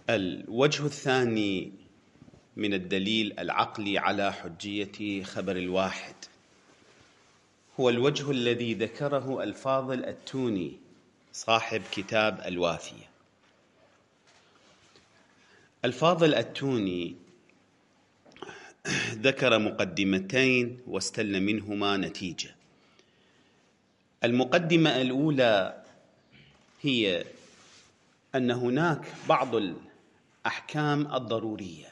الوجه الثاني من الدليل العقلي على حجية خبر الواحد هو الوجه الذي ذكره الفاضل التوني صاحب كتاب الوافية. الفاضل التوني ذكر مقدمتين واستل منهما نتيجة. المقدمة الأولى هي أن هناك بعض الأحكام الضرورية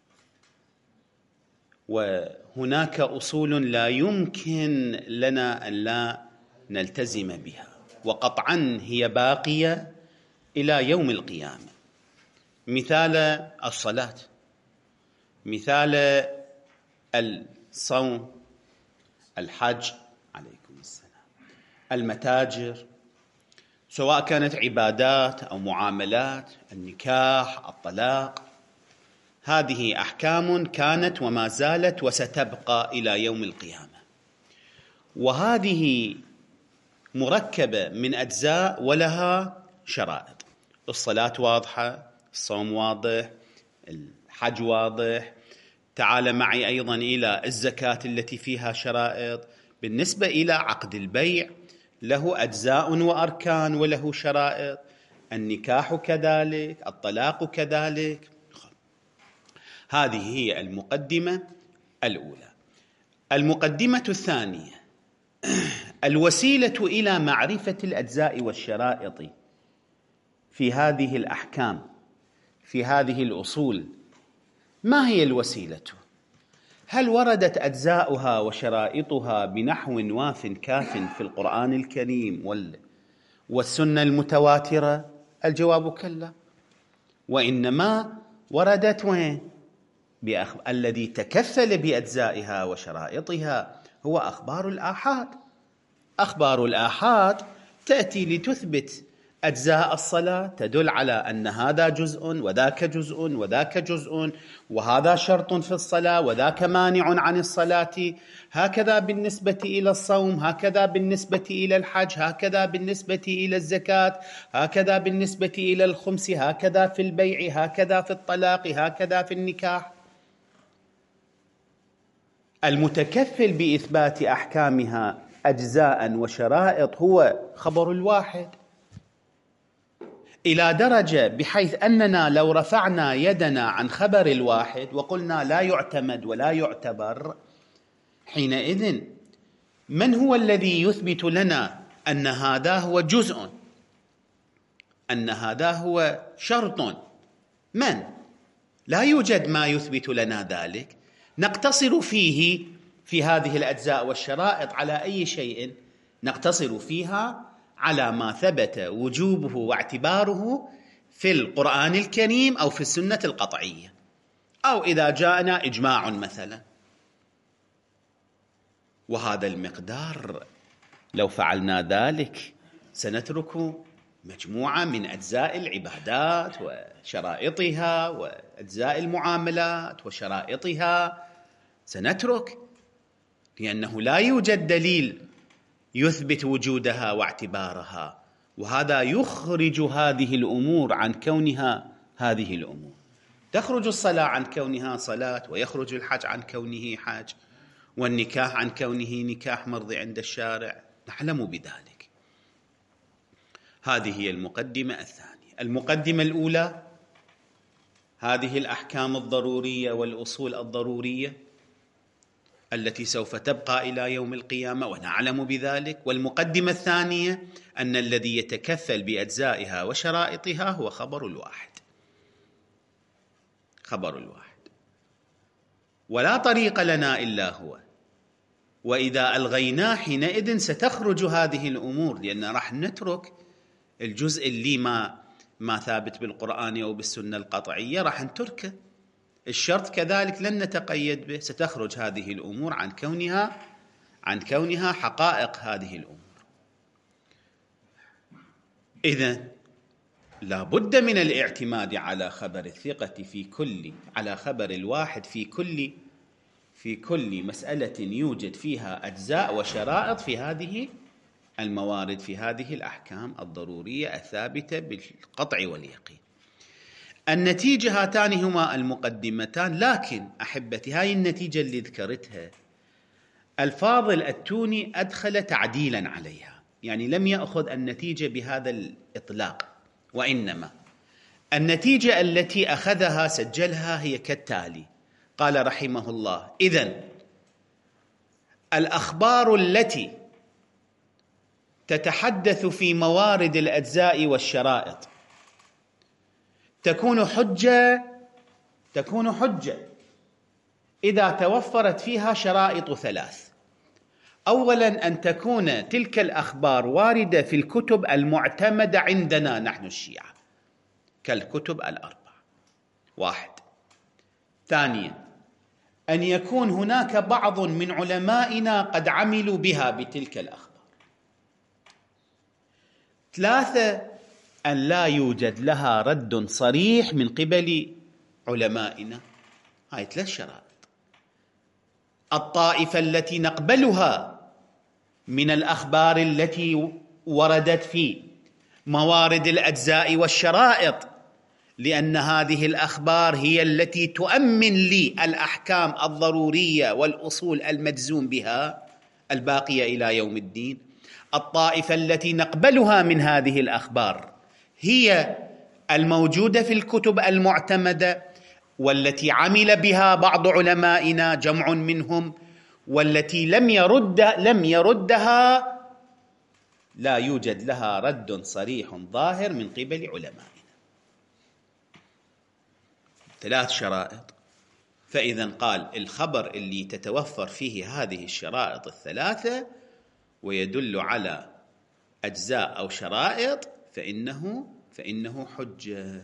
وهناك أصول لا يمكن لنا أن لا نلتزم بها، وقطعا هي باقية إلى يوم القيامة. مثال الصلاة، مثال الصوم، الحج عليكم السلام، المتاجر، سواء كانت عبادات أو معاملات، النكاح، الطلاق، هذه أحكام كانت وما زالت وستبقى إلى يوم القيامة، وهذه مركبة من أجزاء ولها شرائط. الصلاة واضحة، الصوم واضح، الحج واضح. تعال معي أيضا إلى الزكاة التي فيها شرائط. بالنسبة إلى عقد البيع له أجزاء وأركان وله شرائط، النكاح كذلك، الطلاق كذلك. هذه هي المقدمة الأولى. المقدمة الثانية الوسيلة إلى معرفة الأجزاء والشرائط في هذه الأحكام، في هذه الأصول. ما هي الوسيلة؟ هل وردت أجزاؤها وشرائطها بنحو واف كاف في القرآن الكريم والسنة المتواترة؟ الجواب كلا، وإنما وردت وين؟ الذي تكفل بأجزائها وشرائطها هو أخبار الآحاد. أخبار الآحاد تأتي لتثبت أجزاء الصلاة، تدل على أن هذا جزء وذاك جزء وذاك جزء، وهذا شرط في الصلاة وذاك مانع عن الصلاة. هكذا بالنسبة إلى الصوم، هكذا بالنسبة إلى الحج، هكذا بالنسبة إلى الزكاة، هكذا بالنسبة إلى الخمس، هكذا في البيع، هكذا في الطلاق، هكذا في النكاح. المتكفل بإثبات أحكامها أجزاء وشرائط هو خبر الواحد، إلى درجة بحيث أننا لو رفعنا يدنا عن خبر الواحد وقلنا لا يعتمد ولا يعتبر، حينئذ من هو الذي يثبت لنا أن هذا هو جزء، أن هذا هو شرط؟ من؟ لا يوجد ما يثبت لنا ذلك. نقتصر فيه في هذه الأجزاء والشرائط على أي شيء؟ نقتصر فيها على ما ثبت وجوبه واعتباره في القرآن الكريم أو في السنة القطعية، أو إذا جاءنا إجماع مثلا. وهذا المقدار لو فعلنا ذلك سنترك مجموعة من أجزاء العبادات وشرائطها وأجزاء المعاملات وشرائطها، سنترك، لأنه لا يوجد دليل يثبت وجودها واعتبارها، وهذا يخرج هذه الأمور عن كونها هذه الأمور. تخرج الصلاة عن كونها صلاة، ويخرج الحج عن كونه حج، والنكاح عن كونه نكاح مرضي عند الشارع، نعلم بذلك. هذه هي المقدمة الثانية. المقدمة الأولى هذه الأحكام الضرورية والأصول الضرورية التي سوف تبقى إلى يوم القيامة ونعلم بذلك. والمقدمة الثانية أن الذي يتكفل بأجزائها وشرائطها هو خبر الواحد. خبر الواحد، ولا طريق لنا إلا هو. وإذا ألغيناه حينئذ ستخرج هذه الأمور، لأن راح نترك الجزء اللي ما ثابت بالقرآن أو بالسنة القطعية، راح نتركه. الشرط كذلك لن نتقيد به، ستخرج هذه الأمور عن كونها حقائق هذه الأمور. إذن لا بد من الاعتماد على خبر الثقة على خبر الواحد في كل مسألة يوجد فيها أجزاء وشرائط في هذه الموارد، في هذه الأحكام الضرورية الثابتة بالقطع واليقين. النتيجة هاتان هما المقدمتان، لكن أحبتي هاي النتيجة اللي ذكرتها الفاضل التوني أدخل تعديلا عليها، يعني لم يأخذ النتيجة بهذا الإطلاق، وإنما النتيجة التي أخذها سجلها هي كالتالي: قال رحمه الله: إذن الأخبار التي تتحدث في موارد الأجزاء والشرائط تكون حجة إذا توفرت فيها شرائط ثلاث. أولا، أن تكون تلك الأخبار واردة في الكتب المعتمدة عندنا نحن الشيعة كالكتب الأربع، واحد. ثانيا، أن يكون هناك بعض من علمائنا قد عملوا بها بتلك الأخبار. ثلاثة، أن لا يوجد لها رد صريح من قبل علمائنا. هاي ثلاث شرائط. الطائفة التي نقبلها من الأخبار التي وردت في موارد الأجزاء والشرائط، لأن هذه الأخبار هي التي تؤمن لي الأحكام الضرورية والأصول المجزوم بها الباقية إلى يوم الدين. الطائفة التي نقبلها من هذه الأخبار هي الموجودة في الكتب المعتمدة والتي عمل بها بعض علمائنا جمع منهم، والتي لم يردها، لا يوجد لها رد صريح ظاهر من قبل علمائنا. ثلاث شرائط. فإذا قال الخبر اللي تتوفر فيه هذه الشرائط الثلاثة ويدل على أجزاء أو شرائط فإنه حجة.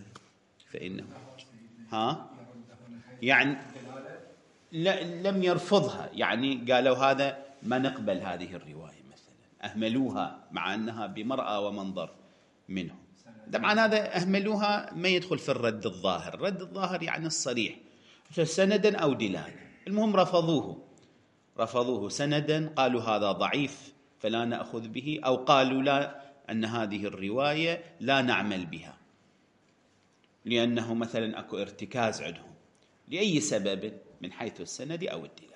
يعني لم يرفضها، يعني قالوا هذا ما نقبل هذه الرواية مثلا، أهملوها مع أنها بمرأة ومنظر منهم. طبعا هذا أهملوها ما يدخل في الرد الظاهر. الرد الظاهر يعني الصريح سندا أو دلالة. المهم رفضوه سندا، قالوا هذا ضعيف فلا نأخذ به، أو قالوا لا، أن هذه الرواية لا نعمل بها لأنه مثلا أكو ارتكاز عندهم لأي سبب من حيث السند أو الدلالة.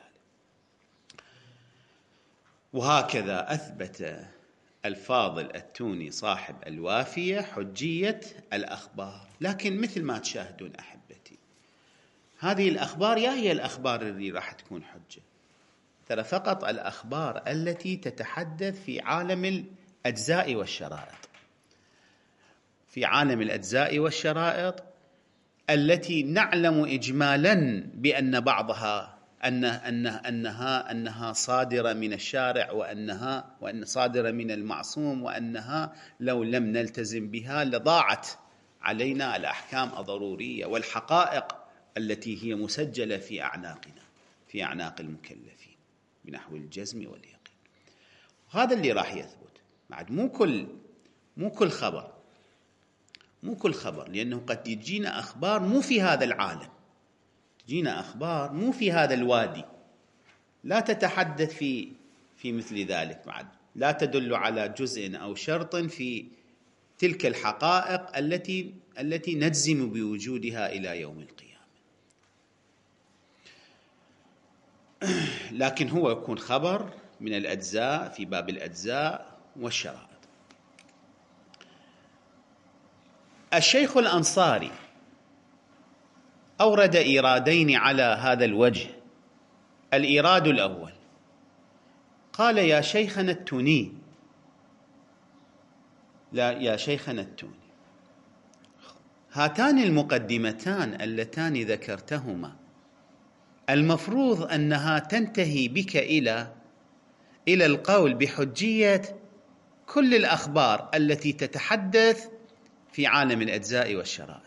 وهكذا أثبت الفاضل التوني صاحب الوافية حجية الأخبار. لكن مثل ما تشاهدون أحبتي، هذه الأخبار هي الأخبار اللي راح تكون حجة، ترى فقط الأخبار التي تتحدث في عالم الأجزاء والشرائط، في عالم الأجزاء والشرائط التي نعلم إجمالا بأن بعضها أنها صادرة من الشارع، وأن صادرة من المعصوم، وأنها لو لم نلتزم بها لضاعت علينا الأحكام الضرورية والحقائق التي هي مسجلة في أعناقنا، في أعناق المكلفين، بنحو الجزم واليقين. هذا اللي راح يثبت. بعد مو كل خبر، لأنه قد يجينا أخبار مو في هذا العالم، تجينا أخبار مو في هذا الوادي، لا تتحدث في مثل ذلك، بعد لا تدل على جزء أو شرط في تلك الحقائق التي نجزم بوجودها إلى يوم القيامة. لكن هو يكون خبر من الأجزاء في باب الأجزاء والشرائط. الشيخ الأنصاري أورد إيرادين على هذا الوجه. الإيراد الأول قال: يا شيخنا التوني، هاتان المقدمتان اللتان ذكرتهما المفروض أنها تنتهي بك إلى القول بحجية كل الأخبار التي تتحدث في عالم الأجزاء والشرائط،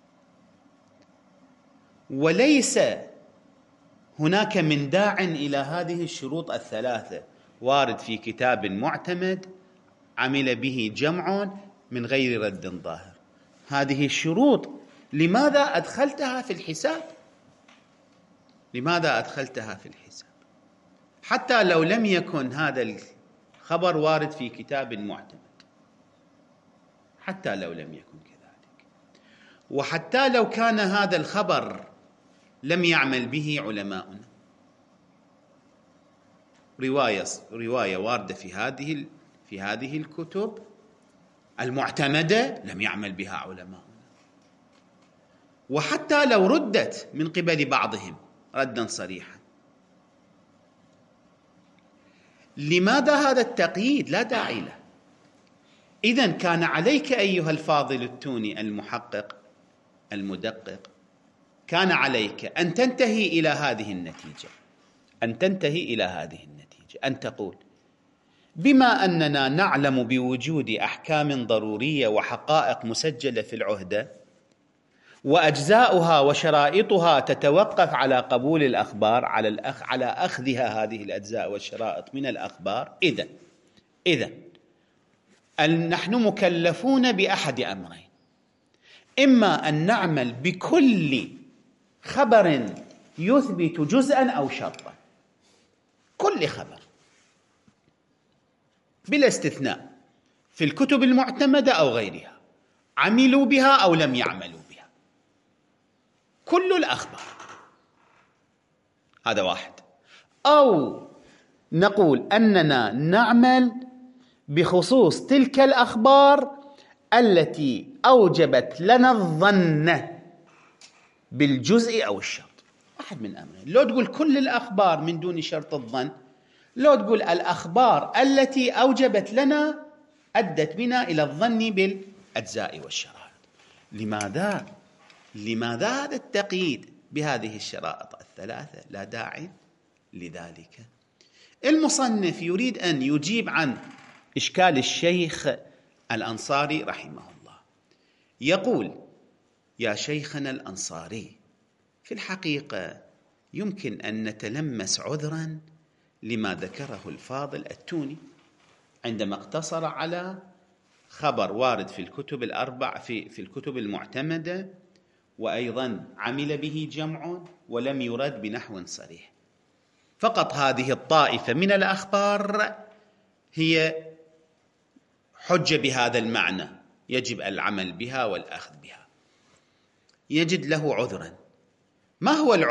وليس هناك من داع إلى هذه الشروط الثلاثة وارد في كتاب معتمد عمل به جمع من غير رد ظاهر. هذه الشروط لماذا أدخلتها في الحساب؟ حتى لو لم يكن هذا الخبر وارد في كتاب معتمد، حتى لو لم يكن كذلك. وحتى لو كان هذا الخبر لم يعمل به علماؤنا، رواية واردة في هذه الكتب المعتمدة لم يعمل بها علماؤنا، وحتى لو ردت من قبل بعضهم ردا صريحا. لماذا هذا التقييد؟ لا داعي له. إذن كان عليك أيها الفاضل التوني المحقق المدقق، كان عليك أن تنتهي إلى هذه النتيجة، أن تقول: بما أننا نعلم بوجود أحكام ضرورية وحقائق مسجلة في العهدة، وأجزاؤها وشرائطها تتوقف على قبول الأخبار، على أخذها هذه الأجزاء والشرائط من الأخبار، إذن نحن مكلفون بأحد أمرين: إما أن نعمل بكل خبر يثبت جزءا أو شرطا، كل خبر بلا استثناء في الكتب المعتمدة أو غيرها، عملوا بها أو لم يعملوا بها، كل الأخبار، هذا واحد. أو نقول أننا نعمل بخصوص تلك الأخبار التي أوجبت لنا الظن بالجزء أو الشرط، واحد من أمرين: لو تقول كل الأخبار من دون شرط الظن، لو تقول الأخبار التي أوجبت لنا أدت بنا إلى الظن بالأجزاء والشرائط. لماذا هذا التقييد بهذه الشرائط الثلاثة؟ لا داعي لذلك. المصنف يريد أن يجيب عن إشكال الشيخ الأنصاري رحمه الله. يقول: يا شيخنا الأنصاري، في الحقيقة يمكن أن نتلمس عذرا لما ذكره الفاضل التوني عندما اقتصر على خبر وارد في الكتب الأربع في الكتب المعتمدة، وأيضا عمل به جمع ولم يرد بنحو صريح. فقط هذه الطائفة من الأخبار هي حجة بهذا المعنى، يجب العمل بها والأخذ بها. يجد له عذرا. ما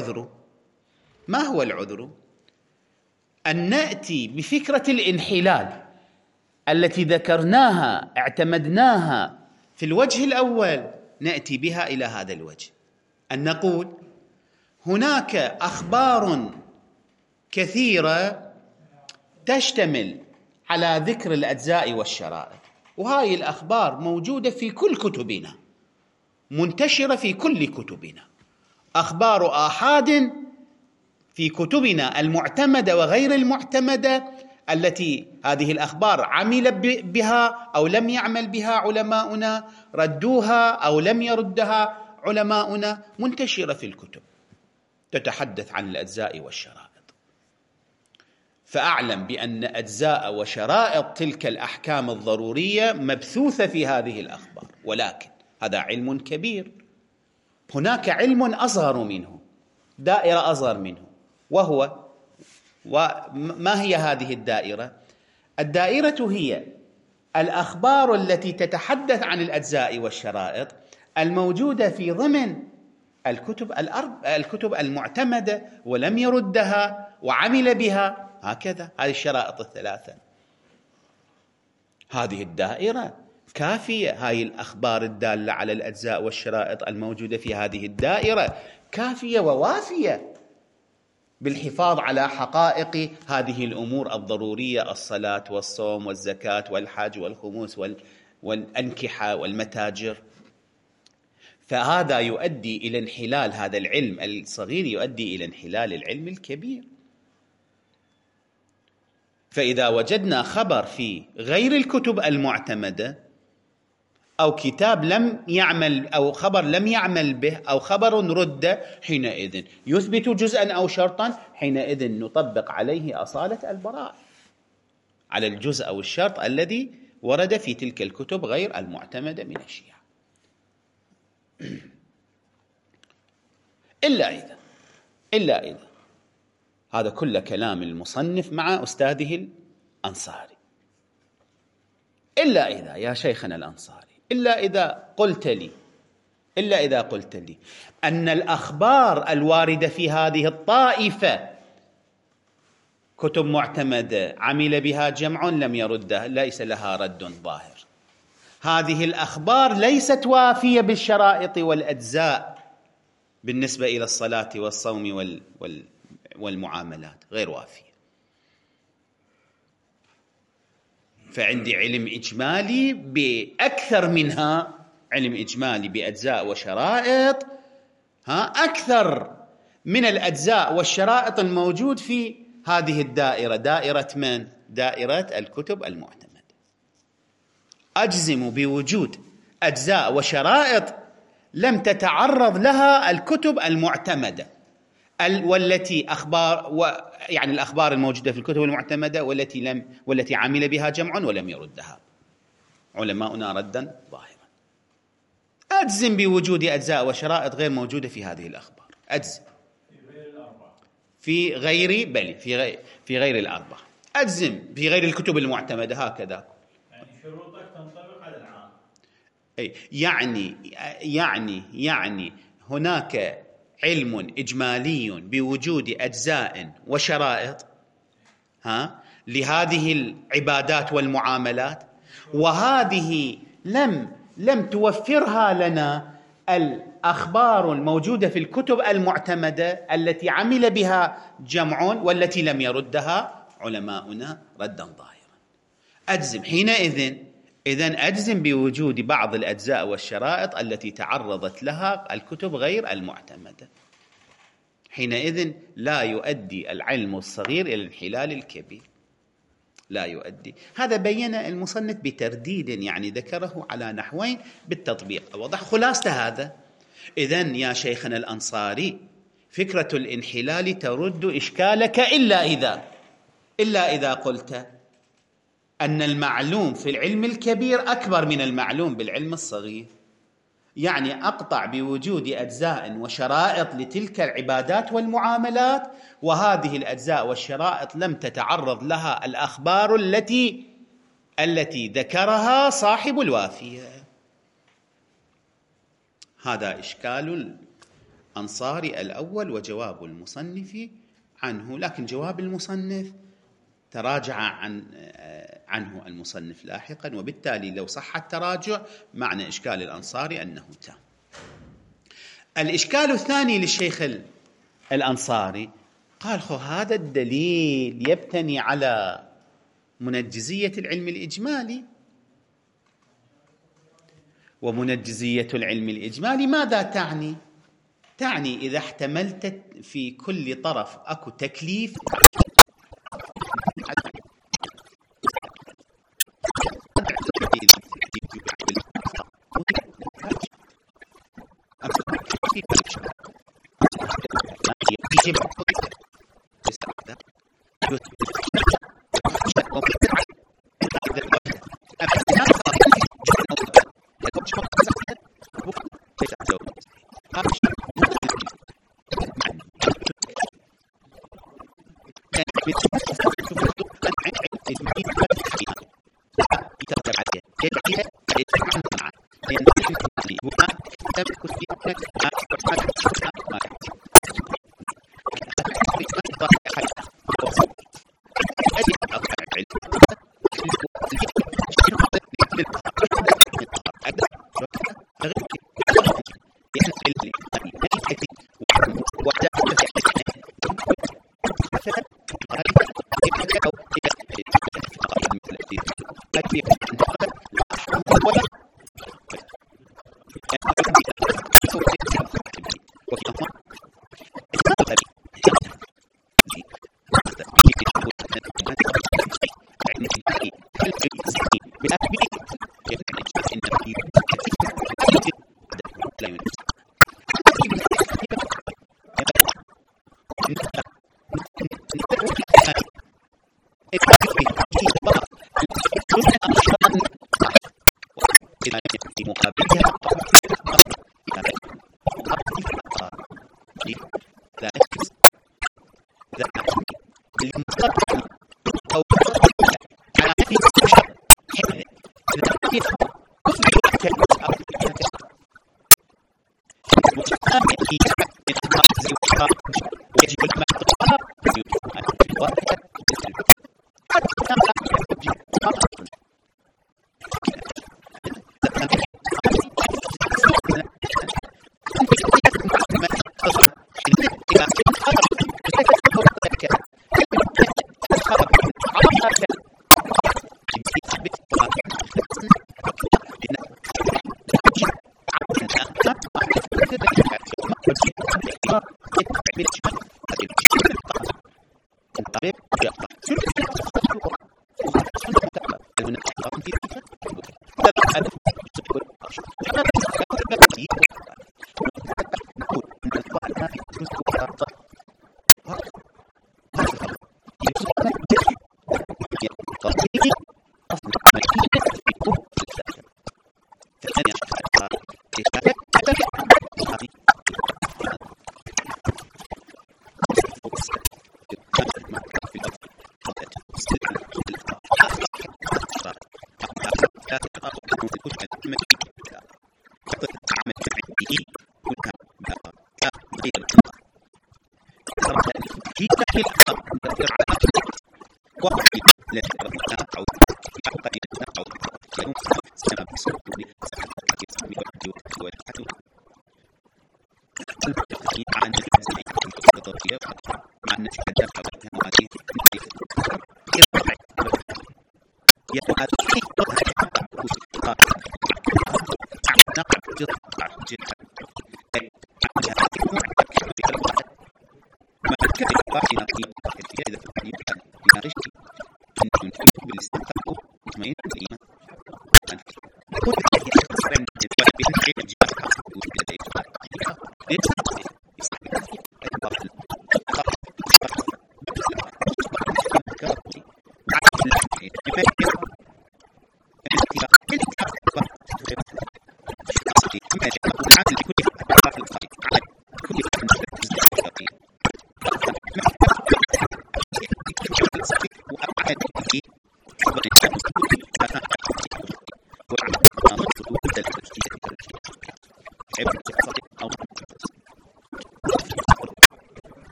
هو العذر؟ أن نأتي بفكرة الانحلال التي ذكرناها اعتمدناها في الوجه الأول، نأتي بها إلى هذا الوجه، أن نقول هناك أخبار كثيرة تشتمل على ذكر الأجزاء والشرائط، وهذه الأخبار موجودة في كل كتبنا، منتشرة في كل كتبنا، أخبار آحاد في كتبنا المعتمدة وغير المعتمدة، التي هذه الأخبار عمل بها أو لم يعمل بها علماؤنا، ردوها أو لم يردها علماؤنا، منتشرة في الكتب تتحدث عن الأجزاء والشرائط. فأعلم بأن أجزاء وشرائط تلك الأحكام الضرورية مبثوثة في هذه الأخبار، ولكن هذا علم كبير. هناك علم أصغر منه، دائرة أصغر منه، وما هي هذه الدائرة؟ الدائرة هي الأخبار التي تتحدث عن الأجزاء والشرائط الموجودة في ضمن الكتب المعتمدة ولم يردها وعمل بها، هكذا هذه الشرائط الثلاثة. هذه الدائرة كافية، هذه الأخبار الدالة على الأجزاء والشرائط الموجودة في هذه الدائرة كافية ووافية بالحفاظ على حقائق هذه الأمور الضرورية: الصلاة والصوم والزكاة والحج والخموس والأنكحة والمتاجر. فهذا يؤدي إلى انحلال، هذا العلم الصغير يؤدي إلى انحلال العلم الكبير. فإذا وجدنا خبر في غير الكتب المعتمدة، أو كتاب لم يعمل، أو خبر لم يعمل به، أو خبر رد، حينئذ يثبت جزءا أو شرطا، حينئذ نطبق عليه أصالة البراءة على الجزء أو الشرط الذي ورد في تلك الكتب غير المعتمدة من الشيعة. إلا إذا هذا كل كلام المصنف مع أستاذه الأنصاري. إلا إذا يا شيخنا الأنصاري، إلا إذا قلت لي إلا إذا قلت لي أن الأخبار الواردة في هذه الطائفة كتب معتمدة عمل بها جمع لم يردها، ليس لها رد ظاهر. هذه الأخبار ليست وافية بالشرائط والأجزاء بالنسبة إلى الصلاة والصوم والمعاملات، غير وافية. فعندي علم إجمالي بأكثر منها، علم إجمالي بأجزاء وشرائط أكثر من الأجزاء والشرائط الموجود في هذه الدائرة. دائرة من؟ دائرة الكتب المعتمدة. أجزم بوجود أجزاء وشرائط لم تتعرض لها الكتب المعتمدة، والتي يعني الأخبار الموجودة في الكتب المعتمدة والتي عمل بها جمع ولم يردها علماؤنا ردا ظاهرا. أجزم بوجود أجزاء وشرائط غير موجودة في هذه الأخبار. أجزم في غير الأربعة. أجزم في غير الكتب المعتمدة. هكذا يعني شروطك تنطبق على العام. يعني هناك علم إجمالي بوجود أجزاء وشرائط لهذه العبادات والمعاملات، وهذه لم توفرها لنا الأخبار الموجودة في الكتب المعتمدة التي عمل بها جمع والتي لم يردها علماؤنا ردا ظاهرا. أجزم حينئذ أجزم بوجود بعض الأجزاء والشرائط التي تعرضت لها الكتب غير المعتمدة. حينئذ لا يؤدي العلم الصغير إلى الانحلال الكبير، لا يؤدي. هذا بين المصنف بترديد، يعني ذكره على نحوين بالتطبيق. أوضح خلاصة هذا. إذن يا شيخنا الأنصاري، فكرة الانحلال ترد إشكالك إلا إذا قلت أن المعلوم في العلم الكبير أكبر من المعلوم بالعلم الصغير، يعني أقطع بوجود أجزاء وشرائط لتلك العبادات والمعاملات، وهذه الأجزاء والشرائط لم تتعرض لها الأخبار التي ذكرها صاحب الوافية. هذا إشكال الأنصاري الأول وجواب المصنف عنه، لكن جواب المصنف تراجع عنه المصنف لاحقا، وبالتالي لو صح التراجع معنى إشكال الأنصاري أنه تام. الإشكال الثاني للشيخ الأنصاري قال هذا الدليل يبتني على منجزية العلم الإجمالي، ومنجزية العلم الإجمالي ماذا تعني؟ تعني إذا احتملت في كل طرف أكو تكليف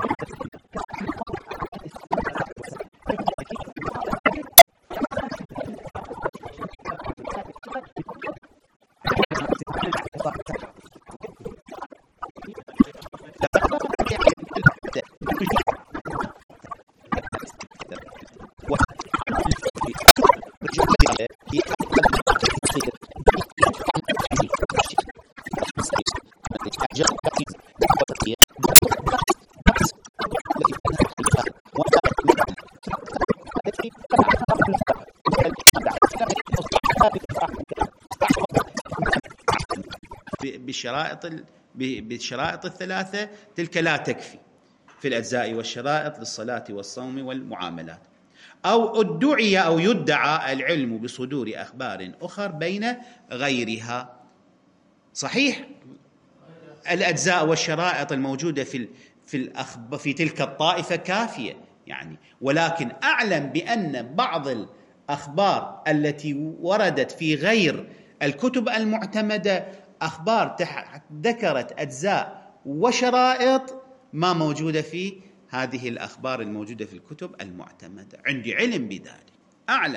بالشرائط الثلاثة تلك لا تكفي في الأجزاء والشرائط للصلاة والصوم والمعاملات. أو ادعي أو يدعى العلم بصدور أخبار أخر بين غيرها. صحيح الأجزاء والشرائط الموجودة في تلك الطائفة كافية يعني، ولكن أعلم بأن بعض الأخبار التي وردت في غير الكتب المعتمدة أخبار ذكرت أجزاء وشرائط ما موجودة في هذه الأخبار الموجودة في الكتب المعتمدة. عندي علم بذلك، أعلم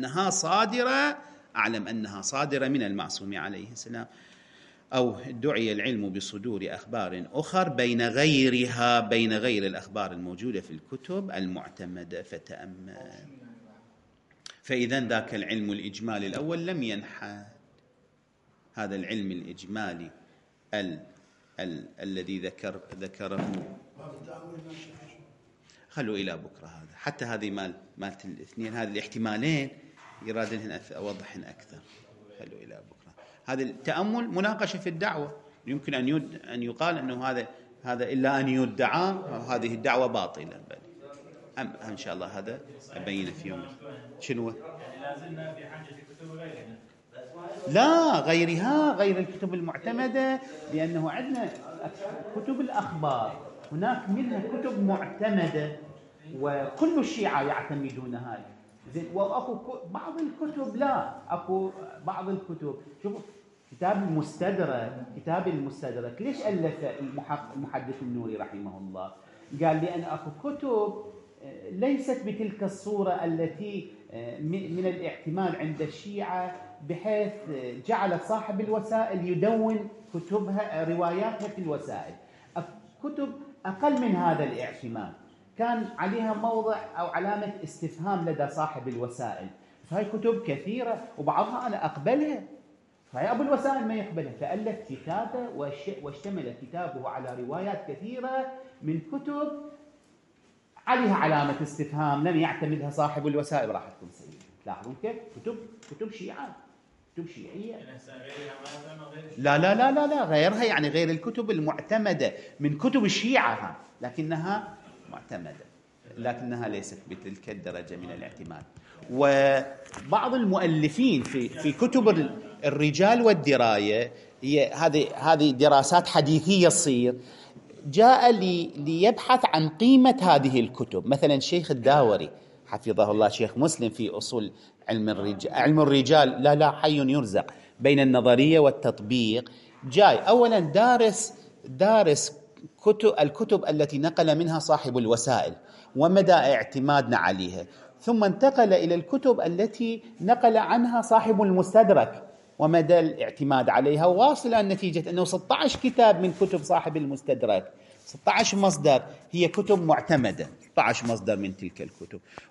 أنها صادرة من المعصوم عليه السلام. أو ادعي العلم بصدور أخبار أخر بين غير الأخبار الموجودة في الكتب المعتمدة فتأمل. فإذا ذاك العلم الإجمالي الأول لم ينحد. هذا العلم الإجمالي الذي ذكره خلوا إلى بكرة. هذا حتى هذه مالت الاثنين، هذه الاحتمالين يراد أن أوضحن أكثر. خلوا إلى بكرة. هذا التأمل مناقشة في الدعوة، يمكن أن يقال أنه هذا إلا أن يدعى هذه الدعوة باطلة، بل إن شاء الله هذا أبين في يوم. شنو؟ يعني لازلنا في حاجة كتب غيرنا. لا، غير الكتب المعتمدة، لأنه عندنا كتب الأخبار هناك منها كتب معتمدة وكل الشيعة يعتمدونها. زين، واكو بعض الكتب لا، اكو بعض الكتب. شوفوا كتاب المستدرك ليش ألف المحدث النوري رحمه الله؟ قال لأن اكو كتب ليست بتلك الصورة التي من الاعتماد عند الشيعة، بحيث جعل صاحب الوسائل يدون كتبها رواياتها في الوسائل. كتب أقل من هذا الاعتماد كان عليها موضع أو علامة استفهام لدى صاحب الوسائل. فهي كتب كثيرة وبعضها أنا أقبلها، فهي أبو الوسائل ما يقبلها، فألف كتابه واشتمل كتابه على روايات كثيرة من كتب عليها علامة استفهام لم يعتمدها صاحب الوسائل. راح تكون سيئة. لاحظون كيف كتب شيعة، كتب شيعية. لا غيرها، يعني غير الكتب المعتمدة من كتب الشيعة، لكنها معتمدة، لكنها ليست بتلك الدرجة من الاعتماد. وبعض المؤلفين في كتب الرجال والدراية، هي هذه دراسات حديثية تصير، جاء ليبحث عن قيمة هذه الكتب. مثلا الشيخ الداوري حفظه الله، شيخ مسلم في أصول علم الرجال لا حي يرزق بين النظرية والتطبيق، جاي أولا دارس الكتب التي نقل منها صاحب الوسائل ومدى اعتمادنا عليها، ثم انتقل إلى الكتب التي نقل عنها صاحب المستدرك ومدى الاعتماد عليها، واصل إلى نتيجة أنه 16 كتاب من كتب صاحب المستدرك، 16 مصدر هي كتب معتمدة، 16 مصدر من تلك الكتب.